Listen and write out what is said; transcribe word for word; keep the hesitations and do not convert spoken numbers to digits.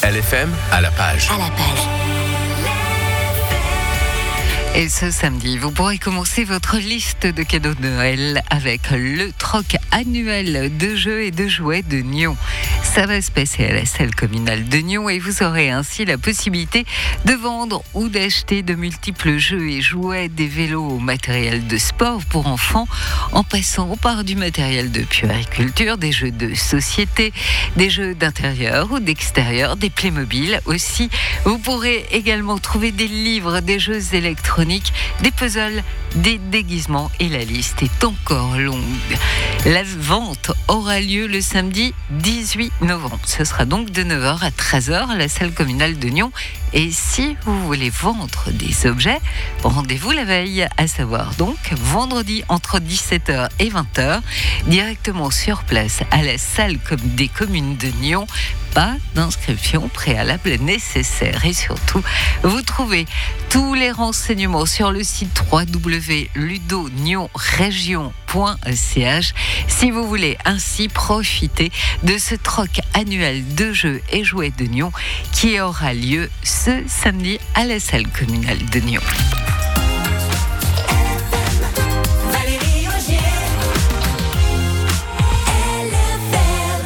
L F M à la page. À la page. Et ce samedi, vous pourrez commencer votre liste de cadeaux de Noël avec le troc annuel de jeux et de jouets de Nyon. Ça va se passer à la salle communale de Nyon et vous aurez ainsi la possibilité de vendre ou d'acheter de multiples jeux et jouets, des vélos au matériel de sport pour enfants, en passant par du matériel de puériculture, des jeux de société, des jeux d'intérieur ou d'extérieur, des Playmobil aussi. Vous pourrez également trouver des livres, des jeux électroniques, des puzzles, des déguisements et la liste est encore longue. La vente aura lieu le samedi dix-huit novembre. Ce sera donc de neuf heures à treize heures à la salle communale de Nyon. Et si vous voulez vendre des objets, rendez-vous la veille, à savoir donc vendredi entre dix-sept heures et vingt heures, directement sur place à la salle des communes de Nyon. Pas d'inscription préalable nécessaire. Et surtout, vous trouvez tous les renseignements sur le site w w w point ludo nyon région point c h si vous voulez ainsi profiter de ce troc annuel de jeux et jouets de Nyon qui aura lieu ce samedi à la salle communale de Nyon.